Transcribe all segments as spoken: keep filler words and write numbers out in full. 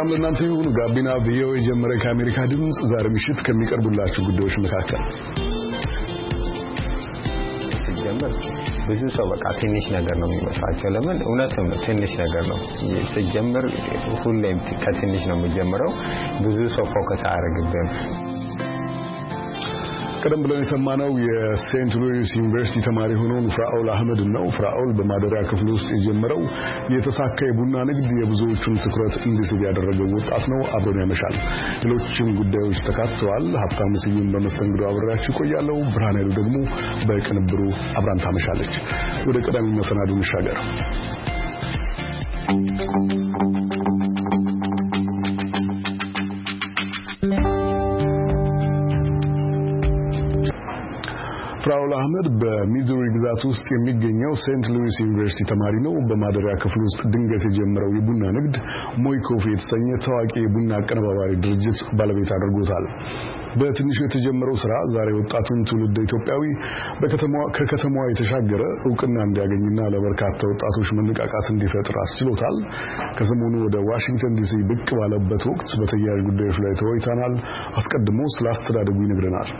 ሰላም ለእናንተ ይሁን። ጋቢና ቪኦኤ ጀመረ። ከአሜሪካ ድምጽ ዛሬ ምሽት ከሚቀርቡላችሁ ጉዳዮች መካከል ሲጀምር ብዙ ሰው በቃ ትንሽ ነገር ነው የሚመስላቸው። ለምን እውነትም ትንሽ ነገር ነው። ሲጀምር ሁሌም ከትንሽ ነው የሚጀምረው። ብዙ ሰው ፎከስ አያደርግም። ቀደም ብለን የሰማነው የሴንት ሉዊስ ዩኒቨርሲቲ ተማሪ ሆኖ ፍራኦል አህመድ ነው። ፍራኦል በማደሪያ ክፍል ውስጥ የጀመረው የተሳካ የቡና ንግድ የብዙዎቹን ትኩረት እንዲስብ ያደረገው ወጣት ነው። አብሮን ያመሻል። ሌሎችም ጉዳዮች ተካተዋል። ሀብታሙ ስዩም በመስተንግዶ አብሬያችሁ ቆያለሁ። ብርሃን ኃይሉ ደግሞ በቅንብሩ አብራን ታመሻለች። ወደ ቀዳሚ መሰናዶ እንሻገር። ፍራኦል አህመድ በሚዙሪ ግዛት ውስጥ የሚገኘው ሴንት ሉዊስ ዩኒቨርሲቲ ተማሪ ነው። በማደሪያ ክፍል ውስጥ ድንገት የጀመረው የቡና ንግድ ሞይ ኮፊ የተሰኘ ታዋቂ የቡና አቀነባባሪ ድርጅት ባለቤት አድርጎታል። በትንሹ የተጀመረው ስራ ዛሬ ወጣቱን ትውልድ ኢትዮጵያዊ በከተማዋ ከከተማዋ የተሻገረ ዕውቅና እንዲያገኝና ለበርካታ ወጣቶች መነቃቃት እንዲፈጥር አስችሎታል። ከሰሞኑ ወደ ዋሽንግተን ዲሲ ብቅ ባለበት ወቅት በተያያዥ ጉዳዮች ላይ ተወያይተናል። አስቀድሞ ስለ አስተዳደጉ ይነግረናል።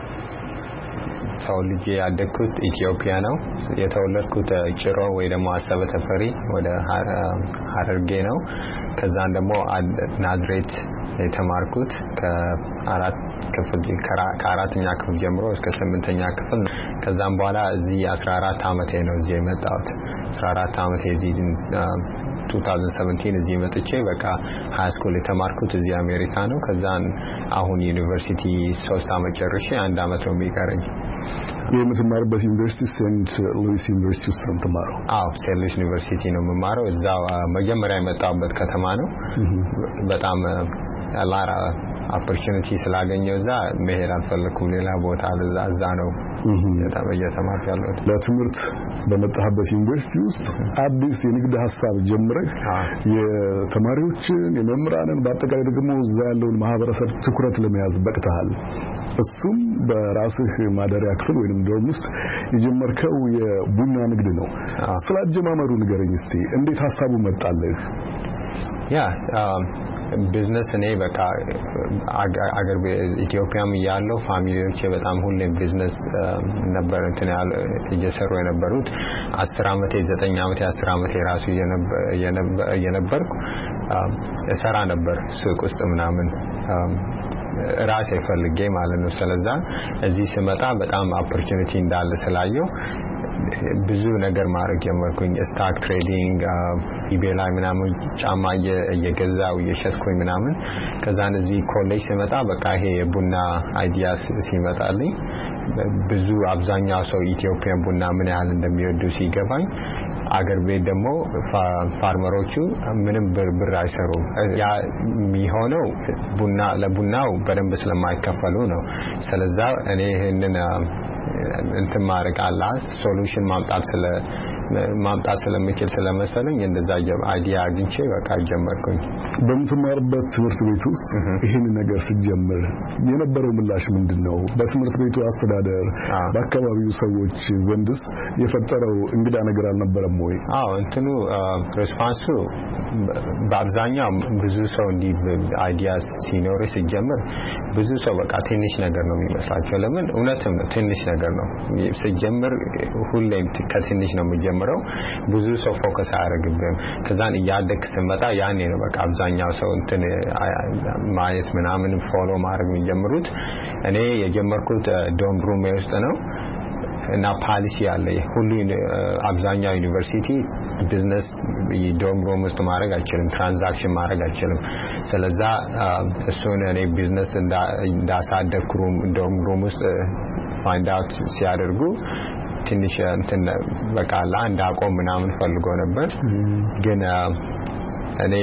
ተወልጄ ያደግኩት ኢትዮጵያ ነው። የተወለድኩት ጭሮ ወይ ደግሞ አሰበ ተፈሪ ወደ ሐረርጌ ነው። ከዛን ደግሞ ናዝሬት የተማርኩት ከአራት ክፍል ከአራተኛ ክፍል ጀምሮ እስከ ስምንተኛ ክፍል። ከዛም በኋላ እዚህ አስራ አራት አመቴ ነው እዚህ የመጣሁት። አስራ አራት አመቴ እዚህ ሁለት ሺህ ሰባተን እዚህ መጥቼ በቃ ሃይ ስኩል የተማርኩት እዚህ አሜሪካ ነው። ከዛን አሁን ዩኒቨርሲቲ ሶስት አመት ጨርሼ አንድ አመት ነው የሚቀረኝ። የምትማርበት ዩኒቨርሲቲ ሴንት ሉዊስ ዩኒቨርሲቲ ውስጥ ነው የምትማረው? አዎ ሴንት ሉዊስ ዩኒቨርሲቲ ነው የምማረው። እዛው መጀመሪያ የመጣሁበት ከተማ ነው። በጣም አላራ ኦፖርቹኒቲ ስላገኘው እዛ መሄድ አልፈለኩም። ሌላ ቦታ ለዛ እዛ ነው እየተማርኩ ያለሁት። ለትምህርት በመጣህበት ዩኒቨርሲቲ ውስጥ አዲስ የንግድ ሀሳብ ጀምረህ የተማሪዎችን የመምህራንን በአጠቃላይ ደግሞ እዛ ያለውን ማህበረሰብ ትኩረት ለመያዝ በቅተሃል። እሱም በራስህ ማደሪያ ክፍል ወይንም ዶርም ውስጥ የጀመርከው የቡና ንግድ ነው። ስላጀማመሩ ንገረኝ እስቲ። እንዴት ሀሳቡ መጣልህ? ያ ቢዝነስ እኔ በቃ አገር ኢትዮጵያም ያለው ፋሚሊዎቼ በጣም ሁሌም ቢዝነስ ነበር እንትን ያለ እየሰሩ የነበሩት። አስር አመቴ ዘጠኝ አመቴ አስር አመቴ ራሱ የነበርኩ እሰራ ነበር ሱቅ ውስጥ ምናምን ራሴ ፈልጌ ማለት ነው። ስለዛ እዚህ ስመጣ በጣም ኦፖርቹኒቲ እንዳለ ስላየው ብዙ ነገር ማድረግ ጀመርኩኝ። ስታክ ትሬዲንግ ኢቤይ ላይ ምናምን ጫማ እየገዛው እየሸጥኩኝ ምናምን። ከዛን እዚህ ኮሌጅ ስመጣ በቃ ይሄ የቡና አይዲያስ ሲመጣልኝ ብዙ አብዛኛው ሰው ኢትዮጵያን ቡና ምን ያህል እንደሚወዱ ሲገባኝ አገር ቤት ደግሞ ፋርመሮቹ ምንም ብር አይሰሩም። ያ የሚሆነው ቡና ለቡናው በደንብ ስለማይከፈሉ ነው። ስለዛ እኔ ይሄንን እንትን ማድረግ አላስ ሶሉሽን ማምጣት ስለ ማምጣት ስለምችል ስለመሰለኝ እንደዛ አይዲያ አግኝቼ በቃ ጀመርኩኝ። በምትማርበት ትምህርት ቤት ውስጥ ይሄን ነገር ሲጀምር የነበረው ምላሽ ምንድነው? በትምህርት ቤቱ አስተዳደር በአካባቢው ሰዎች ዘንድስ የፈጠረው እንግዳ ነገር አልነበረም ወይ? አዎ እንትኑ ሬስፖንሱ በአብዛኛው ብዙ ሰው እንዲህ አይዲያ ሲኖር ሲጀምር ብዙ ሰው በቃ ትንሽ ነገር ነው የሚመስላቸው። ለምን እውነትም ነው ትንሽ ነገር ነው። ሲጀምር ሁሌም ከትንሽ ነው የሚጀምረው። ብዙ ሰው ፎከስ አያደርግም። ከዛን እያደግ ስትመጣ ያኔ ነው በቃ አብዛኛው ሰው እንትን ማየት ምናምን ፎሎ ማድረግ የሚጀምሩት። እኔ የጀመርኩት ዶም ሩም ውስጥ ነው እና ፖሊሲ ያለ ሁሉ አብዛኛው ዩኒቨርሲቲ ቢዝነስ ዶም ሩም ውስጥ ማድረግ አይችልም፣ ትራንዛክሽን ማድረግ አይችልም። ስለዛ እሱን እኔ ቢዝነስ እንዳሳደግኩ ዶም ሩም ውስጥ ፋይንድ አውት ሲያደርጉ ትንሽ እንትን በቃ ለአንድ አቆም ምናምን ፈልጎ ነበር። ግን እኔ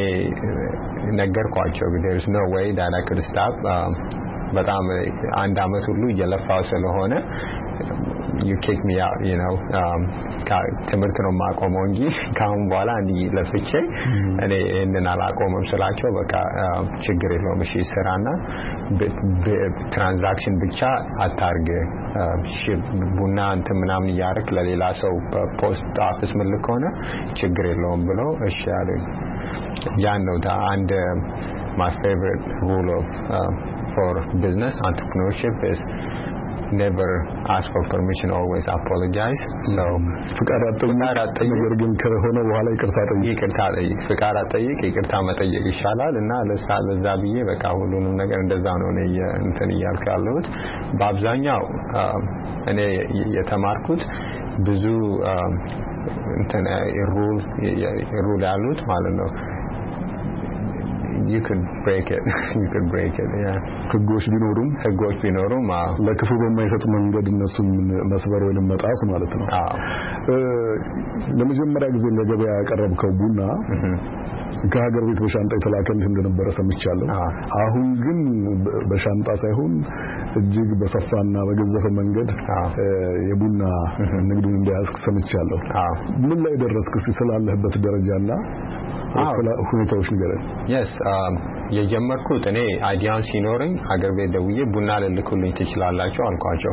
ነገርኳቸው there is no way that I could stop። በጣም አንድ አመት ሁሉ እየለፋው ስለሆነ you kick me out you know um ትምህርት ነው ማቆመው እንጂ ካሁን በኋላ እንዲ ለፍቼ እኔ እነና አላቆመም ስላቸው በቃ ችግር የለውም እሺ ስራና ትራንዛክሽን ብቻ አታርግ ቡና እንት ምናምን ያርክ ለሌላ ሰው ፖስት ኦፊስ ምልክ ሆነ ችግር የለውም ብሎ እሺ አለኝ ያን ነው አንድ my favorite rule of uh, for business entrepreneurship is never ask for permission always apologize so ፍቃድ አጠይቅ ነገር ግን ከሆነ በኋላ ይቅርታ ጠይቅ ይቅርታ ጠይቅ ፍቃድ አጠይቅ ይቅርታ መጠየቅ ይሻላል እና ለሳ ለዛ ብዬ በቃ ሁሉንም ነገር እንደዛ ነው እኔ እንትን ያልካለሁት በአብዛኛው እኔ የተማርኩት ብዙ እንትን ሩል ሩል ያሉት ማለት ነው you could break it you could break it yeah ህጎች ቢኖሩም ህጎች ቢኖሩም ለክፉ በማይሰጥ መንገድ እነሱን መስበር ወይንም መጣስ ማለት ነው አዎ ለመጀመሪያ ጊዜ ለገበያ ያቀረብከው ቡና ከሀገር ቤት በሻንጣ የተላከልህ እንደነበረ ሰምቻለሁ አሁን ግን በሻንጣ ሳይሆን እጅግ በሰፋና በገዘፈ መንገድ የቡና ንግዱን እንደያዝክ ሰምቻለሁ ምን ላይ ደረስክ ስላለህበት ደረጃና ሁኔታዎች ንገረን yes um የጀመርኩት እኔ አይዲያን ሲኖርኝ ሀገር ቤት ደውዬ ቡና ልልኩልኝ ትችላላችሁ አልኳቸው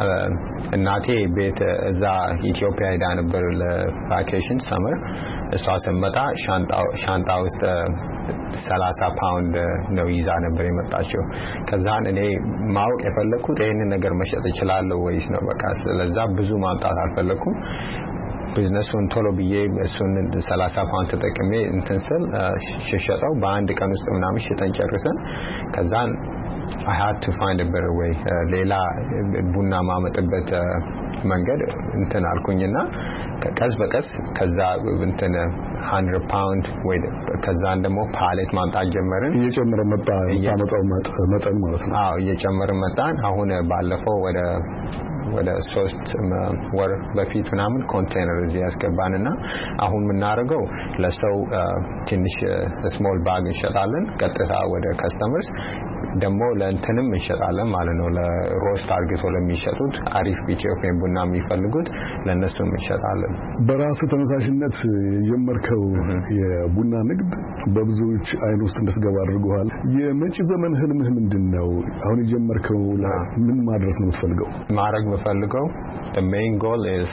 እናቴ ቤት እዛ ኢትዮጵያ ሄዳ ነበር ለቫኬሽን ሰመር እሷ ሰመጣ ሻንጣ ሻንጣ ውስጥ ሰላሳ ፓውንድ ነው ይዛ ነበር የመጣችው ከዛን እኔ ማወቅ የፈለኩት ይሄንን ነገር መሸጥ እችላለሁ ወይስ ነው በቃ ስለዛ ብዙ ማምጣት አልፈለኩም ቢዝነሱን ቶሎ ብዬ እሱን ሰላሳ ፓውንድ ተጠቅሜ እንትን ስል ሽሸጣው በአንድ ቀን ውስጥ ምናምን ሽጠን ጨርሰን ከዛን I had to find a better way ሌላ ቡና ማመጥበት መንገድ እንትን አልኩኝና ከቀስ በቀስ ከዛ እንትን one hundred ፓውንድ ወይ ከዛን ደግሞ ፓሌት ማምጣት ጀመርን እየጨመረ መጣ ታመጣው መጠን ማለት ነው አዎ እየጨመረ መጣን አሁን ባለፈው ወደ ወደ ሶስት ወር በፊት ምናምን ኮንቴነር እዚህ ያስገባንና አሁን ምናረገው ለሰው ትንሽ ስሞል ባግ እንሸጣለን ቀጥታ ወደ ካስተመርስ ደግሞ ለእንተንም እንሸጣለን ማለት ነው ለሮስት አርግቶ ለሚሸጡት አሪፍ ኢትዮጵያ ቡና የሚፈልጉት ለነሱም እንሸጣለን በራስ ተነሳሽነት የጀመርከው የቡና ንግድ በብዙዎች አይን ውስጥ እንደተገባ አድርጓል የመጪ ዘመን ህልምህ ምንድነው አሁን የጀመርከው ምን ማድረስ ነው የምትፈልገው ማድረግ የምፈልገው the main goal is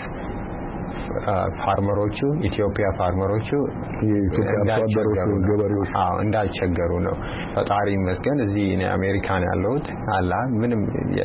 ፋርመሮቹ ኢትዮጵያ ፋርመሮቹ የኢትዮጵያ አርሶአደሮች ገበሬዎች አዎ እንዳይቸገሩ ነው ፈጣሪ መስገን እዚህ እኔ አሜሪካን ያለሁት አላ ምንም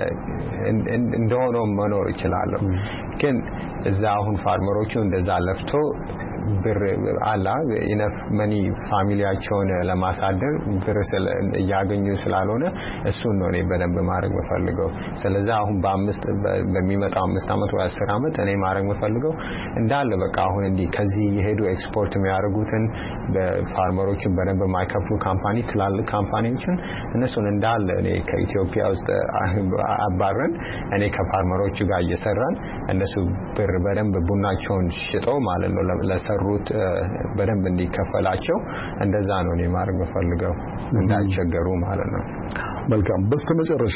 እንደሆነው መኖር ይችላል ግን እዛ አሁን ፋርመሮቹ እንደዛ ለፍቶ ብር አላ ኢነፍ መኒ ፋሚሊያቸውን ለማሳደር ብር ያገኙ ስላልሆነ እሱን ነው እኔ በደንብ ማድረግ መፈልገው ስለዚህ አሁን በአምስት በሚመጣው አምስት አመት ወይ አስር አመት እኔ ማድረግ መፈልገው እንዳለ በቃ አሁን እንዲ ከዚህ የሄዱ ኤክስፖርት የሚያደርጉትን በፋርመሮችን በደንብ ማይከፍሉ ካምፓኒ ትላልቅ ካምፓኒዎችን እነሱን እንዳለ እኔ ከኢትዮጵያ ውስጥ አባረን እኔ ከፋርመሮቹ ጋር እየሰራን እነሱ ብር በደንብ ቡናቸውን ሽጠው ማለት ነው ለሰሩት በደንብ እንዲከፈላቸው እንደዛ ነው እኔ ማድረግ መፈልገው እንዳይቸገሩ ማለት ነው መልካም በስተመጨረሻ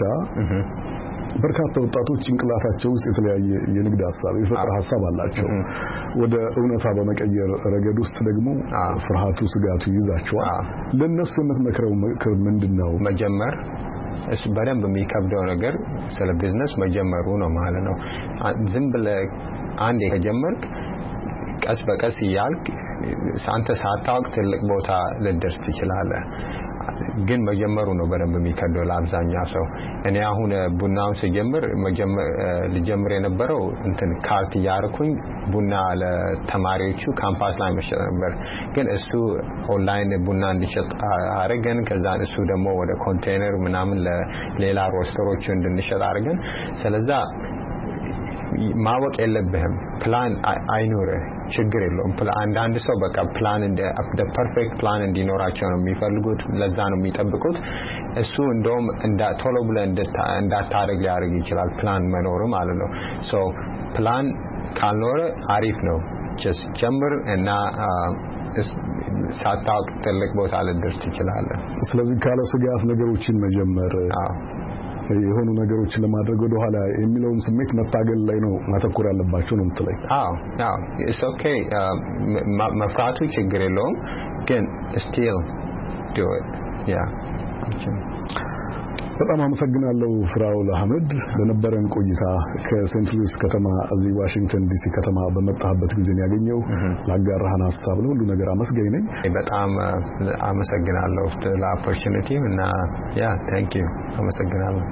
በርካታ ወጣቶች ጭንቅላታቸው ውስጥ የተለያየ የንግድ ሐሳብ የፈጠራ ሐሳብ አላቸው ወደ እውነታ በመቀየር ረገድ ውስጥ ደግሞ ፍርሃቱ ስጋቱ ይዛቸዋል ለነሱ የምትመክረው ምክር ምንድነው መጀመር እሱ በደንብ የሚከብደው ነገር ስለ ቢዝነስ መጀመሩ ነው ማለት ነው ዝም ብለህ አንዴ ከጀመርክ ቀስ በቀስ ያልክ አንተ ሳታውቅ ትልቅ ቦታ ልደርስ ትችላለህ ግን መጀመሩ ነው በደንብ የሚከብደው ለአብዛኛው ሰው እኔ አሁን ቡናውን ሲጀምር መጀመር ልጀምር የነበረው እንትን ካርት ያርኩኝ ቡና ለተማሪዎቹ ካምፓስ ላይ መሸጥ ነበር ግን እሱ ኦንላይን ቡና እንዲሸጥ አረገን ከዛ እሱ ደግሞ ወደ ኮንቴነር ምናምን ለሌላ ሮስተሮች እንድንሸጥ አረገን ስለዚህ ማወቅ የለብህም ፕላን አይኖር ችግር የለውም አንድ አንድ ሰው በቃ ፕላን እንደ the perfect plan እንዲኖራቸው ነው የሚፈልጉት ለዛ ነው የሚጠብቁት እሱ እንደውም እንዳ ቶሎ ብለህ እንዳታረግ ሊያደርግ ይችላል ፕላን መኖር ማለት ነው ሶ ፕላን ካልኖረ አሪፍ ነው just ጀምር እና ሳታውቅ ትልቅ ቦታ ልደርስ ትችላለህ ስለዚህ ካለ ስጋት ነገሮችን መጀመር የሆኑ ነገሮችን ለማድረግ ወደ ኋላ የሚለውን ስሜት መታገል ላይ ነው ማተኮር ያለባቸው ነው የምትለኝ? አዎ አዎ ኢትስ ኦኬ መፍራቱ ችግር የለውም ግን still do it yeah በጣም አመሰግናለሁ ፍራኦል አህመድ ለነበረን ቆይታ ከሴንት ሉዊስ ከተማ እዚህ ዋሽንግተን ዲሲ ከተማ በመጣህበት ጊዜ ያገኘው ላጋራህን ሐሳብ ነው ሁሉ ነገር አመስጋኝ ነኝ በጣም አመሰግናለሁ ለኦፖርቹኒቲ እና ያ ታንክ ዩ አመሰግናለሁ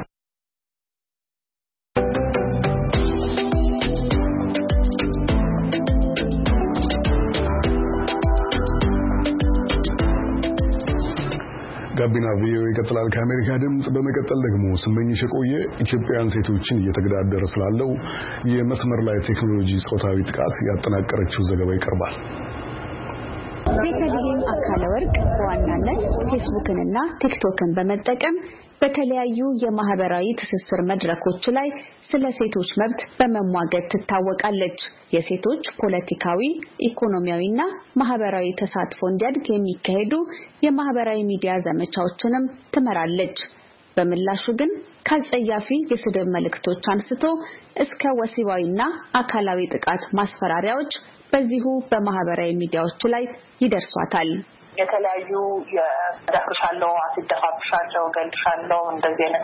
ጋቢና ቪኦኤ ይቀጥላል ከአሜሪካ ድምጽ በመቀጠል ደግሞ ስመኝሽ ቆየ ኢትዮጵያውያን ሴቶችን እየተገዳደረ ስላለው የመስመር ላይ ቴክኖሎጂ ጾታዊ ጥቃት ያጠናቀረችው ዘገባ ይቀርባል ቤተልሔም አካለ ወርቅ በዋናነት ፌስቡክንና ቲክቶክን በመጠቀም በተለያዩ የማህበራዊ ትስስር መድረኮች ላይ ስለ ሴቶች መብት በመሟገት ትታወቃለች። የሴቶች ፖለቲካዊ፣ ኢኮኖሚያዊና ማህበራዊ ተሳትፎ እንዲያድግ የሚካሄዱ የማህበራዊ ሚዲያ ዘመቻዎችንም ትመራለች። በምላሹ ግን ከጸያፊ የስድብ መልእክቶች አንስቶ እስከ ወሲባዊና አካላዊ ጥቃት ማስፈራሪያዎች በዚሁ በማህበራዊ ሚዲያዎች ላይ ይደርሷታል። የተለያዩ የደፍርሻለሁ አትደፋብሻለሁ ገልሻለሁ እንደዚህ አይነት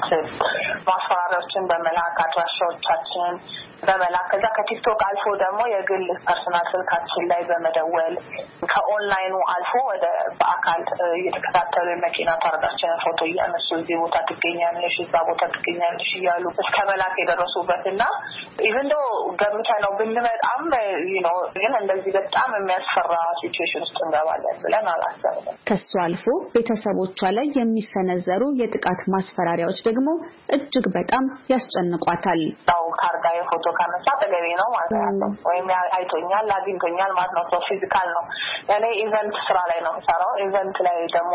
ማስፈራሪያዎችን በመላክ አድራሻዎቻችንን በመላክ ከዛ ከቲክቶክ አልፎ ደግሞ የግል ፐርሰናል ስልካችን ላይ በመደወል ከኦንላይኑ አልፎ ወደ በአካል እየተከታተሉ የመኪና ታርጋችንን ፎቶ እያነሱ እዚህ ቦታ ትገኛለሽ እዛ ቦታ ትገኛለሽ እያሉ እስከ መላክ የደረሱበትና ኢቭን ዶ ገምተ ነው ብንመጣም ነው ግን እንደዚህ በጣም የሚያስፈራ ሲቹዌሽን ውስጥ እንገባለን ብለን አላ ከሱ አልፎ ቤተሰቦቿ ላይ የሚሰነዘሩ የጥቃት ማስፈራሪያዎች ደግሞ እጅግ በጣም ያስጨንቋታል። ታው ካርጋ የፎቶ ካነሳ ተገቢ ነው ማለት ነው ወይም አይቶኛል አግኝቶኛል ማለት ነው ሶ ፊዚካል ነው እኔ ኢቨንት ስራ ላይ ነው ሰራው ኢቨንት ላይ ደግሞ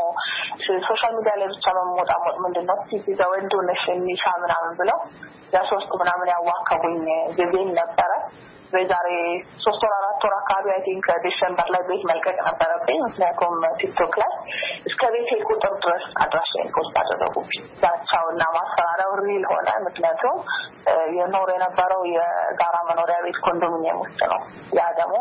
ሶሻል ሚዲያ ላይ ብቻ በመውጣት ምንድነው ሲዚ ዘወንዱ ነሽ ሚሻ ምናምን ብለው ያሶስት ምናምን ያዋከቡኝ ጊዜም ነበረ በዛሬ ሶስት ወር አራት ወር አካባቢ አይ ቲንክ ዲሴምበር ላይ ቤት መልቀቅ ነበረብኝ ምክንያቱም ቲክቶክ ላይ እስከ ቤቴ ቁጥር ድረስ አድራሻዬን ፖስት አደረጉብኝ ዛቻውና ማስፈራሪያው ሪል ሆነ ምክንያቱም የኖር የነበረው የጋራ መኖሪያ ቤት ኮንዶሚኒየም ውስጥ ነው ያ ደግሞ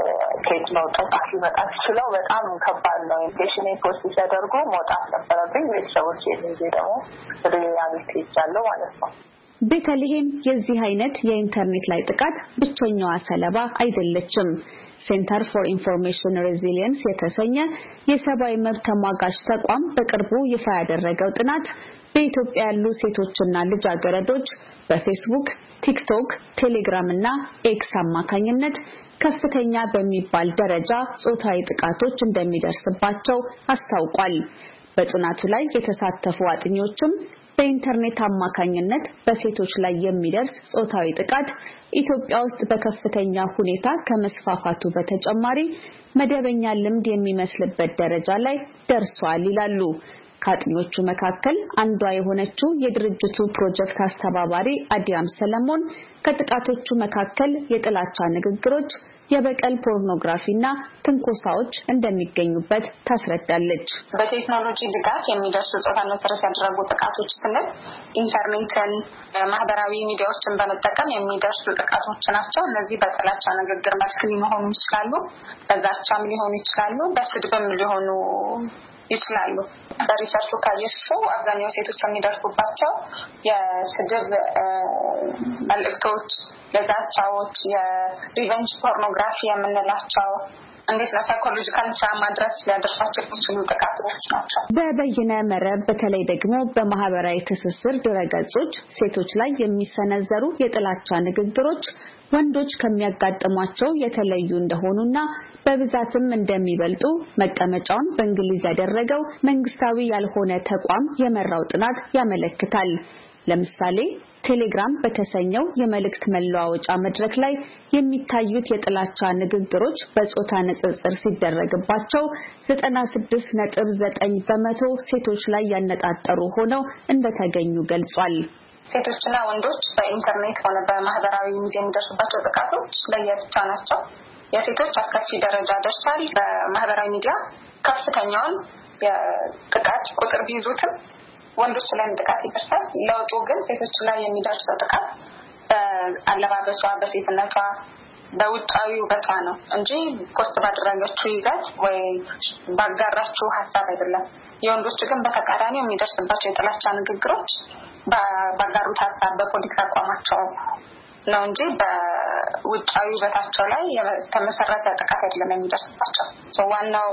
ከየት ነው ጥቃት ሊመጣ ይችላል በጣም ከባድ ነው ኢንፌክሽን ፖስት ሲያደርጉ መውጣት ነበረብኝ ቤተሰቦቼ እንጂ ደግሞ ሪል አብት ይቻላል ማለት ነው ቤተልሔም የዚህ አይነት የኢንተርኔት ላይ ጥቃት ብቸኛዋ ሰለባ አይደለችም። ሴንተር ፎር ኢንፎርሜሽን ሬዚሊየንስ የተሰኘ የሰብአዊ መብት ተሟጋች ተቋም በቅርቡ ይፋ ያደረገው ጥናት በኢትዮጵያ ያሉ ሴቶችና ልጃገረዶች በፌስቡክ፣ ቲክቶክ፣ ቴሌግራም እና ኤክስ አማካኝነት ከፍተኛ በሚባል ደረጃ ጾታዊ ጥቃቶች እንደሚደርስባቸው አስታውቋል። በጥናቱ ላይ የተሳተፉ አጥኚዎችም በኢንተርኔት አማካኝነት በሴቶች ላይ የሚደርስ ጾታዊ ጥቃት ኢትዮጵያ ውስጥ በከፍተኛ ሁኔታ ከመስፋፋቱ በተጨማሪ መደበኛ ልምድ የሚመስልበት ደረጃ ላይ ደርሷል ይላሉ። ከአጥኚዎቹ መካከል አንዷ የሆነችው የድርጅቱ ፕሮጀክት አስተባባሪ አዲያም ሰለሞን ከጥቃቶቹ መካከል የጥላቻ ንግግሮች፣ የበቀል ፖርኖግራፊና ትንኮሳዎች እንደሚገኙበት ታስረዳለች። በቴክኖሎጂ ድጋፍ የሚደርሱ ጾታን መሰረት ያደረጉ ጥቃቶች ስንል ኢንተርኔትን፣ ማህበራዊ ሚዲያዎችን በመጠቀም የሚደርሱ ጥቃቶች ናቸው። እነዚህ በጥላቻ ንግግር መልክ ሊሆኑ ይችላሉ፣ በዛቻም ሊሆኑ ይችላሉ፣ በስድብም ሊሆኑ ይችላሉ። በሪሰርቹ ካየሽው አብዛኛው ሴቶች የሚደርሱባቸው የስድብ መልእክቶች፣ የዛቻዎች፣ የሪቨንጅ ፖርኖግራፊ የምንላቸው እንዴት ለሳይኮሎጂካል ትራውማ ድረስ ሊያደርሳቸው የሚችሉ ጥቃቶች ናቸው። በበይነ መረብ በተለይ ደግሞ በማህበራዊ ትስስር ድረገጾች ሴቶች ላይ የሚሰነዘሩ የጥላቻ ንግግሮች ወንዶች ከሚያጋጥሟቸው የተለዩ እንደሆኑና በብዛትም እንደሚበልጡ መቀመጫውን በእንግሊዝ ያደረገው መንግስታዊ ያልሆነ ተቋም የመራው ጥናት ያመለክታል። ለምሳሌ ቴሌግራም በተሰኘው የመልእክት መለዋወጫ መድረክ ላይ የሚታዩት የጥላቻ ንግግሮች በጾታ ንጽጽር ሲደረግባቸው ዘጠና ስድስት ነጥብ ዘጠኝ በመቶ ሴቶች ላይ ያነጣጠሩ ሆነው እንደተገኙ ገልጿል። ሴቶችና ወንዶች በኢንተርኔት ሆነ በማህበራዊ ሚዲያ የሚደርሱባቸው ጥቃቶች ለየብቻ ናቸው። የሴቶች አስከፊ ደረጃ ደርሷል። በማህበራዊ ሚዲያ ከፍተኛውን የጥቃት ቁጥር ቢይዙትም ወንዶች ላይ ጥቃት ይደርሳል። ለውጡ ግን ሴቶች ላይ የሚደርሰው ጥቃት በአለባበሷ፣ በሴትነቷ፣ በውጫዊ ውበቷ ነው እንጂ ፖስት ባደረገችው ይዘት ወይ ባጋራችው ሀሳብ አይደለም። የወንዶች ግን በተቃራኒው የሚደርስባቸው የጥላቻ ንግግሮች ባጋሩት ሀሳብ፣ በፖለቲካ አቋማቸው ነው እንጂ በውጫዊ ውበታቸው ላይ የተመሰረተ ጥቃት አይደለም የሚደርስባቸው። ዋናው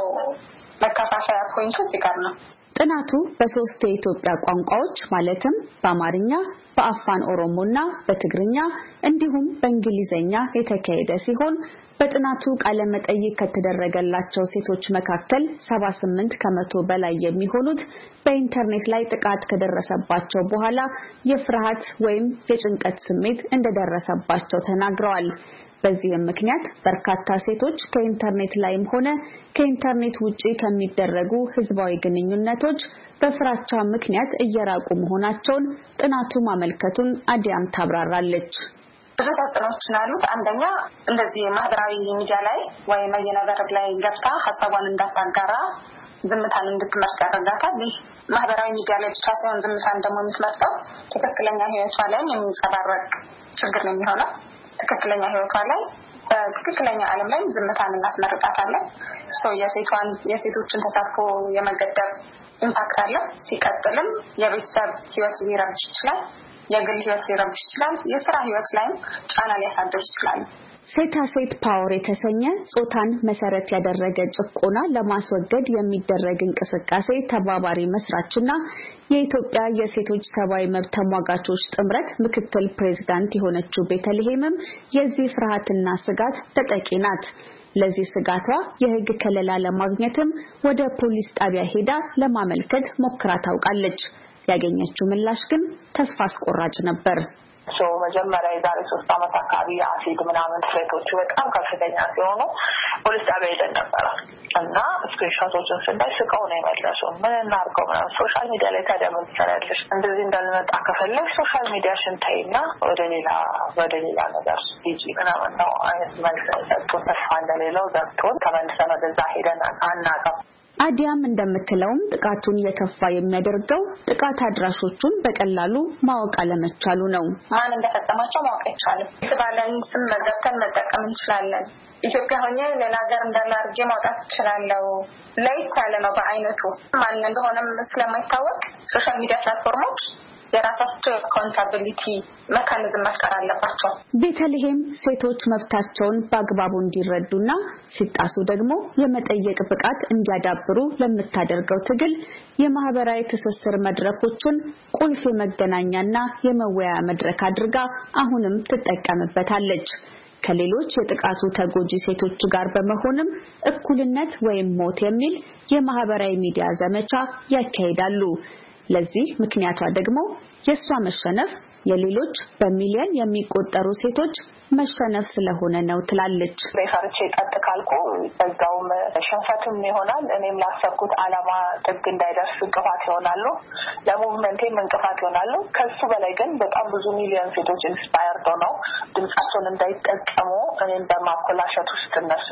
መከፋፈያ ፖይንቱ እዚህ ጋር ነው። ጥናቱ በሶስት የኢትዮጵያ ቋንቋዎች ማለትም በአማርኛ፣ በአፋን ኦሮሞና በትግርኛ እንዲሁም በእንግሊዘኛ የተካሄደ ሲሆን በጥናቱ ቃለ መጠይቅ ከተደረገላቸው ሴቶች መካከል ሰባ ስምንት ከመቶ በላይ የሚሆኑት በኢንተርኔት ላይ ጥቃት ከደረሰባቸው በኋላ የፍርሃት ወይም የጭንቀት ስሜት እንደደረሰባቸው ተናግረዋል። በዚህም ምክንያት በርካታ ሴቶች ከኢንተርኔት ላይም ሆነ ከኢንተርኔት ውጪ ከሚደረጉ ህዝባዊ ግንኙነቶች በፍራቻ ምክንያት እየራቁ መሆናቸውን ጥናቱ ማመልከቱን አዲያም ታብራራለች። ብዙ ተጽዕኖዎች አሉት። አንደኛ እንደዚህ ማህበራዊ ሚዲያ ላይ ወይ መየነገር ላይ ገብታ ሀሳቧን እንዳታጋራ ዝምታን እንድትመርጥ ያደርጋታል። ይህ ማህበራዊ ሚዲያ ላይ ብቻ ሳይሆን ዝምታን ደግሞ የምትመርጠው ትክክለኛ ህይወቷ ላይ የሚንጸባረቅ ችግር ነው የሚሆነው። ትክክለኛ ህይወቷ ላይ በትክክለኛ ዓለም ላይ ዝምታን እናስመርጣታለን። ሶ የሴቷን የሴቶችን ተሳትፎ የመገደብ ኢምፓክት አለ። ሲቀጥልም የቤተሰብ ህይወት ሊረብሽ ይችላል፣ የግል ህይወት ሊረብሽ ይችላል፣ የሥራ ህይወት ላይም ጫና ሊያሳድር ይችላል። ሴታ ሴት ፓወር የተሰኘ ጾታን መሰረት ያደረገ ጭቆና ለማስወገድ የሚደረግ እንቅስቃሴ ተባባሪ መስራችና የኢትዮጵያ የሴቶች ሰብአዊ መብት ተሟጋቾች ጥምረት ምክትል ፕሬዝዳንት የሆነችው ቤተልሔምም የዚህ ፍርሃትና ስጋት ተጠቂ ናት። ለዚህ ስጋቷ የህግ ከለላ ለማግኘትም ወደ ፖሊስ ጣቢያ ሄዳ ለማመልከት ሞክራ ታውቃለች። ያገኘችው ምላሽ ግን ተስፋ አስቆራጭ ነበር። ሶ መጀመሪያ የዛሬ ሶስት ዓመት አካባቢ አሲድ ምናምን ፍሬቶቹ በጣም ከፍተኛ ሲሆኑ ፖሊስ ጣቢያ ሄደን ነበር እና ስክሪንሾቶችን ስናይ ስቀው ነው የመለሱን። ምን እናድርገው ምናምን ሶሻል ሚዲያ ላይ ታዲያ ምን ትሰሪያለሽ? እንደዚህ እንዳልመጣ ከፈለግሽ ሶሻል ሚዲያሽን ተይና ወደ ሌላ ወደ ሌላ ነገር ሂጂ ምናምን ነው አይነት መልስ ሰጡን። ተስፋ እንደሌለው ዘግቶን ተመልሰን ወደዛ ሄደን አናውቅም። አዲያም እንደምትለውም ጥቃቱን የከፋ የሚያደርገው ጥቃት አድራሾቹን በቀላሉ ማወቅ አለመቻሉ ነው። ማን እንደፈጸማቸው ማወቅ አይቻልም። ስባለን ስም መዘግተን መጠቀም እንችላለን። ኢትዮጵያ ሆኜ ሌላ ሀገር እንዳለ አድርጌ ማውጣት እችላለሁ። ለይት ያለ ነው በአይነቱ። ማን እንደሆነም ስለማይታወቅ ሶሻል ሚዲያ ፕላትፎርሞች የራሳቸው አካውንታቢሊቲ መካኒዝም መፍጠር አለባቸው። ቤተልሔም ሴቶች መብታቸውን በአግባቡ እንዲረዱና ሲጣሱ ደግሞ የመጠየቅ ብቃት እንዲያዳብሩ ለምታደርገው ትግል የማህበራዊ ትስስር መድረኮችን ቁልፍ የመገናኛና የመወያያ መድረክ አድርጋ አሁንም ትጠቀምበታለች። ከሌሎች የጥቃቱ ተጎጂ ሴቶች ጋር በመሆንም እኩልነት ወይም ሞት የሚል የማህበራዊ ሚዲያ ዘመቻ ያካሂዳሉ። ለዚህ ምክንያቷ ደግሞ የሷ መሸነፍ የሌሎች በሚሊዮን የሚቆጠሩ ሴቶች መሸነፍ ስለሆነ ነው ትላለች። በፈርቼ ቀጥ ካልኩ በዛውም ሽንፈትም ይሆናል። እኔም ላሰብኩት ዓላማ ጥግ እንዳይደርስ እንቅፋት ይሆናሉ፣ ለሙቭመንቴም እንቅፋት ይሆናሉ። ከሱ በላይ ግን በጣም ብዙ ሚሊዮን ሴቶች ኢንስፓየርድ ሆነው ድምጻቸውን እንዳይጠቀሙ እኔም በማኮላሸት ውስጥ እነሱ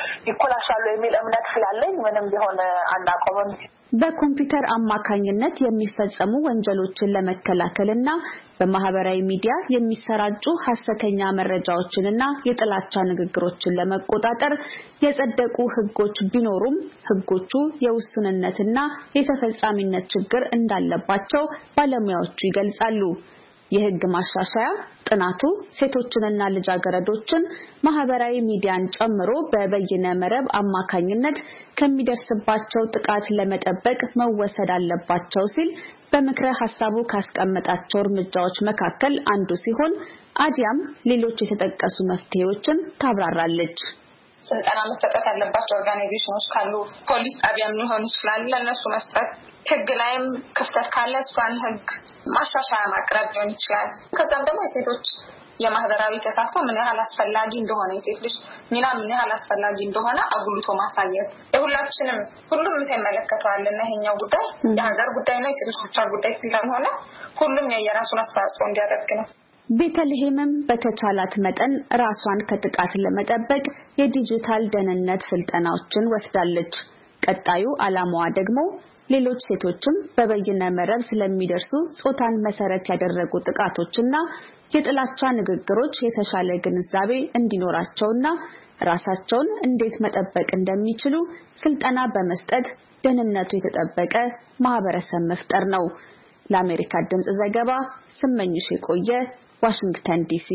ይኮላሻሉ የሚል እምነት ስላለኝ ምንም ቢሆን አናቆምም። በኮምፒውተር አማካኝነት የሚፈጸሙ ወንጀሎችን ለመከላከልና በማህበራዊ ሚዲያ የሚሰራጩ ሐሰተኛ መረጃዎችንና የጥላቻ ንግግሮችን ለመቆጣጠር የጸደቁ ህጎች ቢኖሩም ህጎቹ የውሱንነትና የተፈጻሚነት ችግር እንዳለባቸው ባለሙያዎቹ ይገልጻሉ። የህግ ማሻሻያ ጥናቱ ሴቶችንና ልጃገረዶችን ማህበራዊ ሚዲያን ጨምሮ በበይነ መረብ አማካኝነት ከሚደርስባቸው ጥቃት ለመጠበቅ መወሰድ አለባቸው ሲል በምክረ ሐሳቡ ካስቀመጣቸው እርምጃዎች መካከል አንዱ ሲሆን አዲያም ሌሎች የተጠቀሱ መፍትሄዎችን ታብራራለች። ስልጠና መስጠት ያለባቸው ኦርጋናይዜሽኖች ካሉ ፖሊስ ጣቢያም ሊሆን ይችላል ለነሱ መስጠት፣ ህግ ላይም ክፍተት ካለ እሷን ህግ ማሻሻያ ማቅረብ ሊሆን ይችላል። ከዛም ደግሞ የሴቶች የማህበራዊ ተሳትፎ ምን ያህል አስፈላጊ እንደሆነ የሴት ልጅ ሚና ምን ያህል አስፈላጊ እንደሆነ አጉልቶ ማሳየት የሁላችንም ሁሉም ሲመለከተዋል እና ይሄኛው ጉዳይ የሀገር ጉዳይ ነው የሴቶች ብቻ ጉዳይ ስለሆነ ሁሉም የየራሱን አስተዋጽኦ እንዲያደርግ ነው። ቤተልሔምም በተቻላት መጠን ራሷን ከጥቃት ለመጠበቅ የዲጂታል ደህንነት ስልጠናዎችን ወስዳለች። ቀጣዩ ዓላማዋ ደግሞ ሌሎች ሴቶችም በበይነ መረብ ስለሚደርሱ ጾታን መሰረት ያደረጉ ጥቃቶችና የጥላቻ ንግግሮች የተሻለ ግንዛቤ እንዲኖራቸውና ራሳቸውን እንዴት መጠበቅ እንደሚችሉ ስልጠና በመስጠት ደህንነቱ የተጠበቀ ማህበረሰብ መፍጠር ነው። ለአሜሪካ ድምጽ ዘገባ ስመኝሽ የቆየ ዋሽንግተን ዲሲ።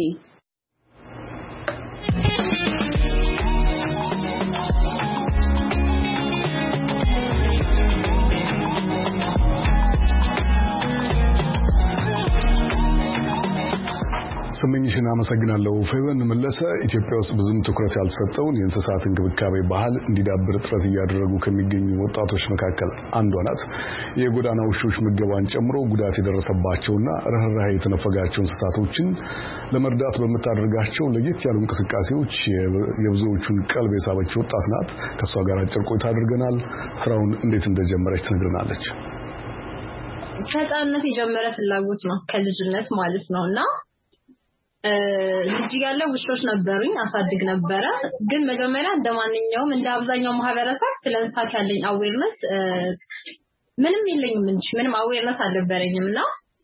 ስመኝሽን አመሰግናለሁ። ፌቨን መለሰ ኢትዮጵያ ውስጥ ብዙም ትኩረት ያልተሰጠውን የእንስሳት እንክብካቤ ባህል እንዲዳብር ጥረት እያደረጉ ከሚገኙ ወጣቶች መካከል አንዷ ናት። የጎዳና ውሾች ምገባን ጨምሮ ጉዳት የደረሰባቸውና ርህራሄ የተነፈጋቸው እንስሳቶችን ለመርዳት በምታደርጋቸው ለየት ያሉ እንቅስቃሴዎች የብዙዎቹን ቀልብ የሳበች ወጣት ናት። ከሷ ጋር አጭር ቆይታ አድርገናል። ስራውን እንዴት እንደጀመረች ትነግረናለች። ከህፃንነት የጀመረ ፍላጎት ነው፣ ከልጅነት ማለት ነውና ልጅ ያለ ውሾች ነበሩኝ፣ አሳድግ ነበረ። ግን መጀመሪያ እንደማንኛውም እንደ አብዛኛው ማህበረሰብ ስለ እንስሳት ያለኝ አዌርነስ ምንም የለኝም እንጂ ምንም አዌርነስ አልነበረኝምና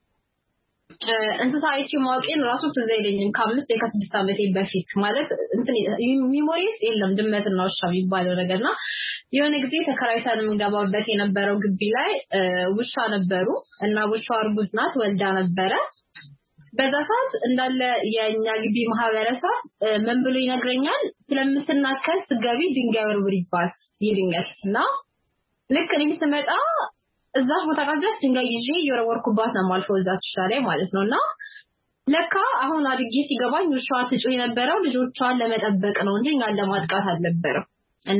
እንስሳ አይቼ ማወቄን ራሱ ትዝ አይለኝም። ከአምስት ከስድስት ዓመቴ በፊት ማለት እንትን ሚሞሪስ የለም ድመትና ውሻ የሚባለው ነገርና የሆነ ጊዜ ተከራይተን የምንገባበት የነበረው ግቢ ላይ ውሻ ነበሩ እና ውሻው እርጉዝ ናት፣ ወልዳ ነበረ። በዛ ሰዓት እንዳለ የኛ ግቢ ማህበረሰብ ምን ብሎ ይነግረኛል፣ ስለምትናከስ ገቢ ድንጋይ ወርውሪባት ይልኛልና ልክ እኔ ስመጣ እዛ ቦታ ጋር ድረስ ድንጋይ ይዤ የወረወርኩባት ነው ማልፈው እዛች ሻላይ ማለት ነውና ለካ አሁን አድጌ ሲገባኝ ውሻዋ ትጮህ የነበረው ልጆቿን ለመጠበቅ ነው እንጂ እኛን ለማጥቃት አልነበረም። እና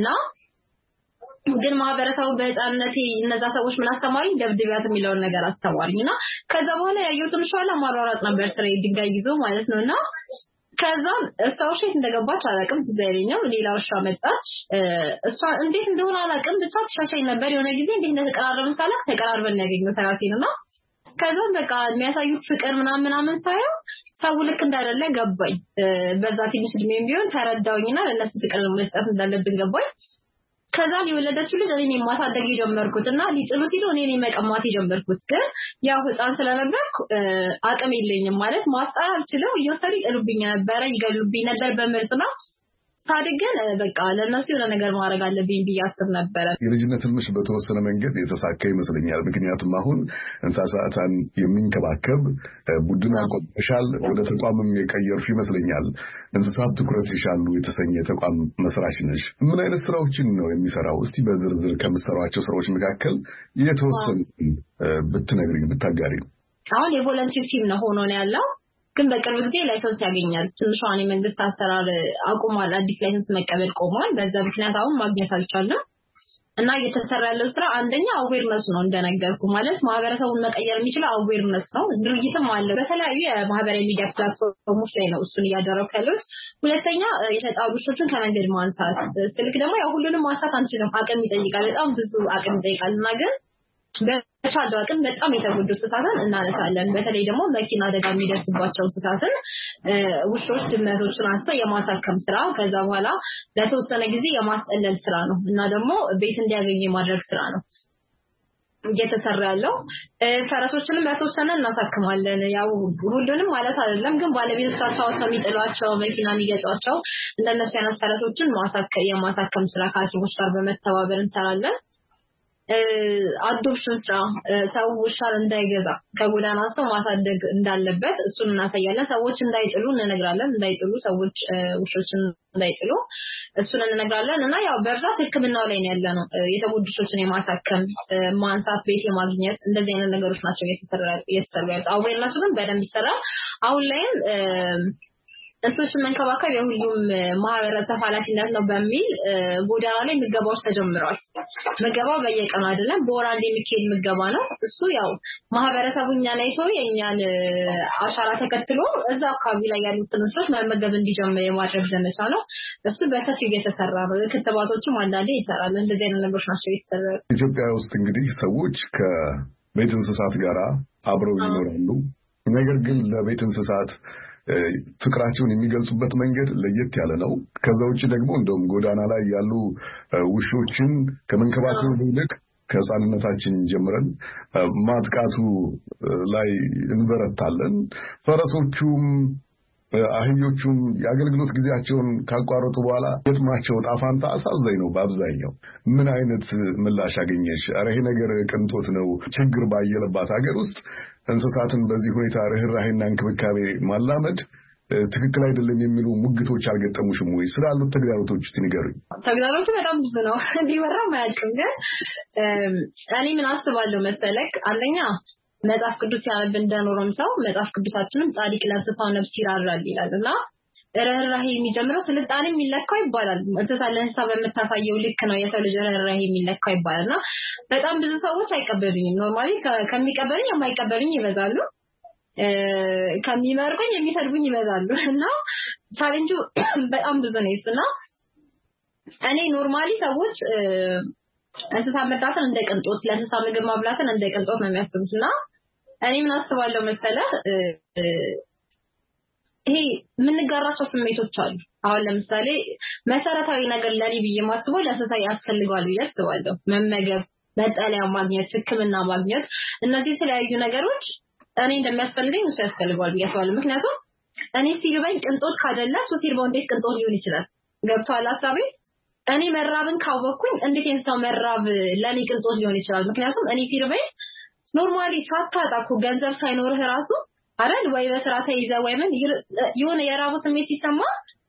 ግን ማህበረሰቡ በህፃንነቴ እነዛ ሰዎች ምን አስተማሪኝ፣ ደብድቢያት የሚለውን ነገር አስተማሪኝና ከዛ በኋላ ያየሁትን ሻላ ማሯሯጥ ነበር ስሬ ድንጋይ ይዞ ማለት ነውና ከዛ እሷ ውሸት እንደገባች አላቅም ትዘይልኛው ሌላ ውሻ መጣች። እሷ እንዴት እንደሆነ አላቅም ብቻ ተሻሻይ ነበር። የሆነ ጊዜ እንዴት እንደተቀራረብን ሳላቅ ተቀራርበን ያገኘው ተራሴንና ከዛ በቃ የሚያሳዩት ፍቅር ምናምን ምናምን ሳይው ሰው ልክ እንዳደለ ገባኝ። በዛ ትንሽ እድሜም ቢሆን ተረዳውኝና ለነሱ ፍቅር መስጠት እንዳለብን ገባኝ። ከዛ የወለደችው ልጅ እኔ ማሳደግ ጀመርኩትና ሊጥሉ ሲሉ እኔ ነኝ መቀማት ጀመርኩት። ግን ያው ህፃን ስለነበርኩ አቅም የለኝም ማለት ማስጣል አልችልም። እየወሰዱ ይጥሉብኝ ነበር፣ ይገሉብኝ ነበር በምርጥና ታድገን በቃ ለነሱ የሆነ ነገር ማድረግ አለብኝ ብዬ አስብ ነበር። የልጅነት ህልምሽ በተወሰነ መንገድ የተሳካ ይመስለኛል። ምክንያቱም አሁን እንስሳትን የሚንከባከብ ቡድን አቋቁመሻል፣ ወደ ተቋምም የቀየርሽ ይመስለኛል። እንስሳት ትኩረት ይሻሉ የተሰኘ ተቋም መስራች ነሽ። ምን አይነት ስራዎችን ነው የሚሰራው? እስቲ በዝርዝር ከምትሰሯቸው ስራዎች መካከል የተወሰኑ ብትነግሪኝ ብታጋሪ። አሁን የቮለንቲር ቲም ነው ሆኖ ነው ያለው፣ ግን በቅርብ ጊዜ ላይሰንስ ያገኛል። ትንሿን የመንግስት አሰራር አቁሟል፣ አዲስ ላይሰንስ መቀበል ቆሟል። በዛ ምክንያት አሁን ማግኘት አልቻለም እና እየተሰራ ያለው ስራ አንደኛ አዌርነስ ነው እንደነገርኩ ማለት ማህበረሰቡን መቀየር የሚችለው አዌርነስ ነው። ድርጅትም አለ በተለያዩ የማህበራዊ ሚዲያ ፕላትፎርሞች ላይ ነው እሱን እያደረኩ ያለሁት። ሁለተኛ የተጣሉ ውሾችን ከመንገድ ማንሳት። ስልክ ደግሞ ያው ሁሉንም ማንሳት አንችልም፣ አቅም ይጠይቃል፣ በጣም ብዙ አቅም ይጠይቃልና ግን በቻለው አቅም በጣም የተጎዱ እንስሳትን እናነሳለን። በተለይ ደግሞ መኪና አደጋ የሚደርስባቸው እንስሳትን ውሾች፣ ድመቶችን አንስተው የማሳከም ስራ፣ ከዛ በኋላ ለተወሰነ ጊዜ የማስጠለል ስራ ነው እና ደግሞ ቤት እንዲያገኙ የማድረግ ስራ ነው እየተሰራ ያለው። ፈረሶችንም በተወሰነ እናሳክማለን። ያው ሁሉንም ማለት አይደለም፣ ግን ባለቤቶቻቸው ከሚጥሏቸው መኪና የሚገጫቸው እንደነሱ አይነት ፈረሶችን ማሳከም የማሳከም ስራ ከሐኪሞች ጋር በመተባበር እንሰራለን። አዶፕሽን ስራ ሰው ውሻን እንዳይገዛ ከጎዳና ሰው ማሳደግ እንዳለበት እሱን እናሳያለን። ሰዎች እንዳይጥሉ እንነግራለን፣ እንዳይጥሉ ሰዎች ውሾችን እንዳይጥሉ እሱን እንነግራለን እና ያው በብዛት ህክምናው ላይ ነው ያለነው። የተጎዱ ውሾችን የማሳከም ማንሳት፣ ቤት የማግኘት እንደዚህ አይነት ነገሮች ናቸው እየተሰራ ያሉት። አዌርነሱ ግን በደንብ ይሰራል። አሁን ላይም እንስሶችን መንከባከብ የሁሉም ማህበረሰብ ኃላፊነት ነው በሚል ጎዳና ላይ ምገባዎች ተጀምረዋል። ምገባው በየቀኑ አይደለም፣ በወር አንዴ የሚካሄድ ምገባ ነው። እሱ ያው ማህበረሰቡ እኛን አይቶ የእኛን አሻራ ተከትሎ እዛ አካባቢ ላይ ያሉት እንስሶች መመገብ እንዲጀምር የማድረግ ዘመቻ ነው። እሱ በሰፊው እየተሰራ ነው። ክትባቶችም አንዳንዴ ይሰራል። እንደዚህ አይነት ነገሮች ናቸው እየተሰራሉ። ኢትዮጵያ ውስጥ እንግዲህ ሰዎች ከቤት እንስሳት ጋር አብረው ይኖራሉ። ነገር ግን ለቤት እንስሳት ፍቅራቸውን የሚገልጹበት መንገድ ለየት ያለ ነው። ከዛ ውጪ ደግሞ እንደውም ጎዳና ላይ ያሉ ውሾችን ከመንከባከብ ይልቅ ከህፃንነታችን ጀምረን ማጥቃቱ ላይ እንበረታለን ፈረሶቹም አህዮቹም የአገልግሎት ጊዜያቸውን ካቋረጡ በኋላ የጥማቸው ጣፋንታ አሳዛኝ ነው በአብዛኛው ምን አይነት ምላሽ አገኘሽ አረ ይሄ ነገር ቅንጦት ነው ችግር ባየለባት ሀገር ውስጥ እንስሳትን በዚህ ሁኔታ ርህራሄና እንክብካቤ ማላመድ ትክክል አይደለም የሚሉ ሙግቶች አልገጠሙሽም ወይ ስላሉት ተግዳሮቶች ትንገሩኝ ተግዳሮቱ በጣም ብዙ ነው እንዲወራ ማያልቅም ግን እኔ ምን አስባለሁ መሰለክ አንደኛ መጽሐፍ ቅዱስ ያነብ እንደኖረም ሰው መጽሐፍ ቅዱሳችንም ጻድቅ ለእንስሳው ነፍስ ይራራል ይላልና ርህራሄ የሚጀምረው ስልጣኔ የሚለካው ይባላል እንስሳ ለእንስሳ በመታሳየው ልክ ነው የሰው ልጅ ርህራሄ የሚለካው ይባላልና በጣም ብዙ ሰዎች አይቀበሉኝም ኖርማሊ ከሚቀበሉኝ የማይቀበሉኝ ይበዛሉ ከሚመርቁኝ የሚሰድቡኝ ይበዛሉ እና ቻሌንጁ በጣም ብዙ ነው እሱና እኔ ኖርማሊ ሰዎች እንስሳ መርዳትን እንደ ቅንጦት ለእንስሳ ምግብ ማብላትን እንደ ቅንጦት ነው የሚያስቡትና እኔ ምን አስባለሁ መሰለህ ይሄ ምን ጋራቸው ስሜቶች አሉ አሁን ለምሳሌ መሰረታዊ ነገር ለኔ ብዬ ማስበው ለእንስሳ ያስፈልጋል ብዬ አስባለሁ መመገብ መጠለያ ማግኘት ህክምና ማግኘት እነዚህ የተለያዩ ነገሮች እኔ እንደሚያስፈልገኝ እሱ ያስፈልጋል ብዬ አስባለሁ ምክንያቱም እኔ ሲርበኝ ቅንጦት ካደለ እሱ ሲርበው እንዴት ቅንጦት ሊሆን ይችላል ገብቷል ሐሳቤ እኔ መራብን ካወቅኩኝ እንዴት እንስሳው መራብ ለኔ ቅንጦት ሊሆን ይችላል ምክንያቱም እኔ ሲርበኝ ኖርማሊ ሳታጣኩ ገንዘብ ሳይኖርህ ራሱ አይደል ወይ በስራ ተይዘ ወይ ምን የሆነ የራቡ ስሜት ሲሰማ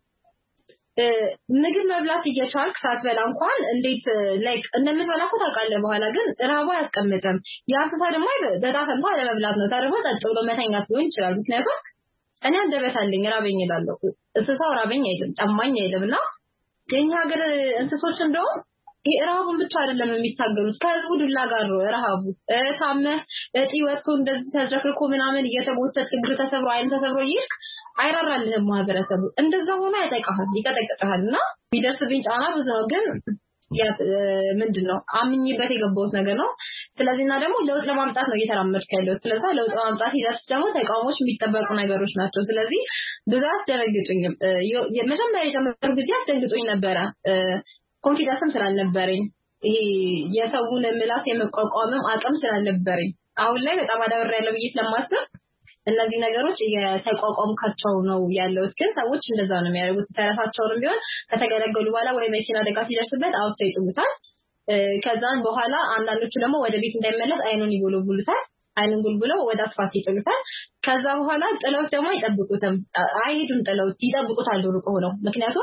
ምግብ መብላት እየቻልክ ሳትበላ እንኳን እንዴት ላይክ እንደምትበላኩ ታውቃለህ በኋላ ግን ራቡ አያስቀምጥም ያንተ ደግሞ በዳፈንታ ለመብላት ነው ተርቦ ጠጥ ብሎ መተኛት ሊሆን ይችላል ምክንያቱም እኔ አንደበት አለኝ ራበኝ ይላል እንስሳው ራበኝ አይደለም ጠማኝ አይደለምና የኛ ሀገር እንስሶች እንደው ራቡን ብቻ አይደለም የሚታገሉት ከህዝቡ ዱላ ጋር ነው ራቡ ታመ እጢ ወጥቶ እንደዚህ ተዝረክርኮ ምናምን እየተጎተተ እግር ተሰብሮ አይን ተሰብሮ ይልክ አይራራልህም ማህበረሰቡ እንደዛ ሆኖ ያጠቃሃል ይቀጠቅጣልና ቢደርስብኝ ጫና ብዙ ነው ግን ያ ምንድነው አምኝበት የገባውት ነገር ነው ስለዚህና ደግሞ ለውጥ ለማምጣት ነው እየተራመድክ ያለው ስለዚህ ለውጥ ለማምጣት ሂደት ደግሞ ተቃውሞች የሚጠበቁ ነገሮች ናቸው ስለዚህ ብዙ አስደነግጡኝ የመጀመሪያ የጀመሩ ጊዜ አስደንግጦኝ ነበረ ኮንፊደንስም ስላልነበረኝ ይሄ የሰውን ምላስ የመቋቋምም አቅም ስላልነበረኝ አሁን ላይ በጣም አዳብር ያለው ብዬ ስለማስብ እነዚህ ነገሮች የተቋቋምካቸው ነው ያለው ግን ሰዎች እንደዛ ነው የሚያደርጉት ተራሳቸውንም ቢሆን ከተገለገሉ በኋላ ወይ መኪና አደጋ ሲደርስበት አውጥተው ይጥሉታል ከዛን በኋላ አንዳንዶቹ ደግሞ ወደ ቤት እንዳይመለስ አይኑን ይጎለጉሉታል አይኑን ጉልጉለው ወደ አስፋልት ይጥሉታል ከዛ በኋላ ጥለው ደግሞ አይጠብቁትም አይሄዱም ጥለው ይጠብቁታል ሩቅ ሆነው ምክንያቱም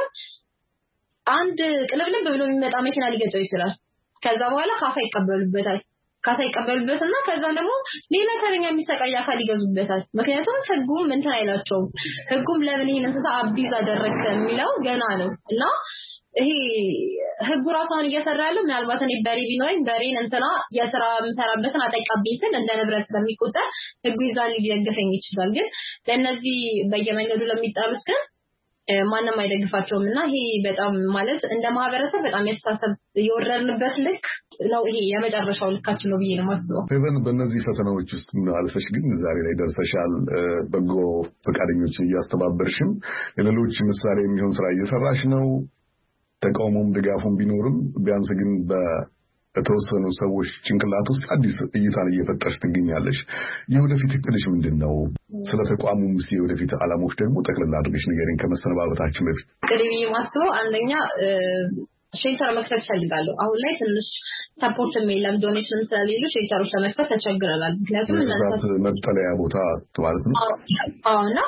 አንድ ቅልብልብ ብሎ የሚመጣ መኪና ሊገጨው ይችላል ከዛ በኋላ ካሳ ይቀበሉበታል ካሳ ይቀበሉበትና ከዛ ደግሞ ሌላ ተረኛ የሚሰቃይ አካል ይገዙበታል ምክንያቱም ህጉም እንትን አይላቸውም ህጉም ለምን ይሄን እንስሳ አቢዝ አደረከ የሚለው ገና ነው እና ይሄ ህጉ ራሱን እየሰራ ያለው ምናልባት እኔ በሬ ቢኖርኝ በሬን እንትና የሥራ ምሰራበትን አጠቃብኝ ስል እንደ ንብረት ስለሚቆጠር ህጉ ይዛል ሊደግፈኝ ይችላል ግን ለነዚህ በየመንገዱ ለሚጣሉት ግን ማንንም አይደግፋቸውምና ይሄ በጣም ማለት እንደ ማህበረሰብ በጣም የተሳሰብ የወረርንበት ልክ ነው ይሄ የመጨረሻው ልካችን ነው ብዬ ነው ማስበው ሄቨን በእነዚህ ፈተናዎች ውስጥ ምን አልፈሽ ግን ዛሬ ላይ ደርሰሻል በጎ ፈቃደኞችን እያስተባበርሽም ለሌሎች ምሳሌ የሚሆን ስራ እየሰራሽ ነው ተቃውሞም ድጋፉም ቢኖርም ቢያንስ ግን በተወሰኑ ሰዎች ጭንቅላት ውስጥ አዲስ እይታን እየፈጠርሽ ትገኛለሽ የወደፊት እቅድሽ ምንድነው ስለ ተቋሙም እስቲ የወደፊት ዓላማዎች ደግሞ ጠቅልላ አድርገሽ ንገሪኝ ከመሰነባበታችን በፊት ቅድም የማስበው አንደኛ ሼልተር መክፈት ፈልጋለሁ አሁን ላይ ትንሽ ሰፖርት የለም ዶኔሽን ስለሌሉ ሼልተሮች ለመክፈት ተቸግረናል ምክንያቱም እናንተ መጠለያ ቦታ ማለት ነው አዎና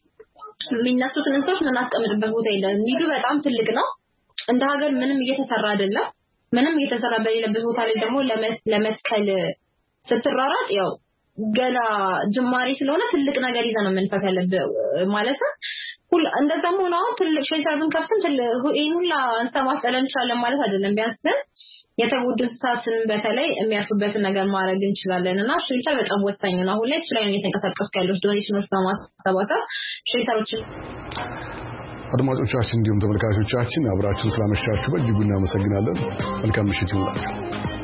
የሚነሱትን እንስሶች ምናስቀምጥበት ቦታ የለም ኒዱ በጣም ትልቅ ነው እንደ ሀገር ምንም እየተሰራ አይደለም ምንም እየተሰራ በሌለበት ቦታ ላይ ደግሞ ለመትከል ስትራራጥ ያው ገና ጅማሬ ስለሆነ ትልቅ ነገር ይዘን መንፈስ ያለበት ማለት ነው ሁሉ እንደዛም ሆኖ ትልቅ ሼልተር ብንከፍትም ይሄን ሁላ እንሰማስተለን እንችላለን ማለት አይደለም ቢያንስ ግን የተጎዱ እንስሳትን በተለይ የሚያርፉበትን ነገር ማድረግ እንችላለንና ሼልተር በጣም ወሳኝ ነው አሁን ላይ ስለዚህ ነው የተንቀሳቀስኩ ያለው ዶኔሽኖች በማሰባሰብ ሼልተሮችን አድማጮቻችን እንዲሁም ተመልካቾቻችን አብራችሁን ስላመሻችሁ በእጅጉ እናመሰግናለን መልካም ምሽት ይሁንላችሁ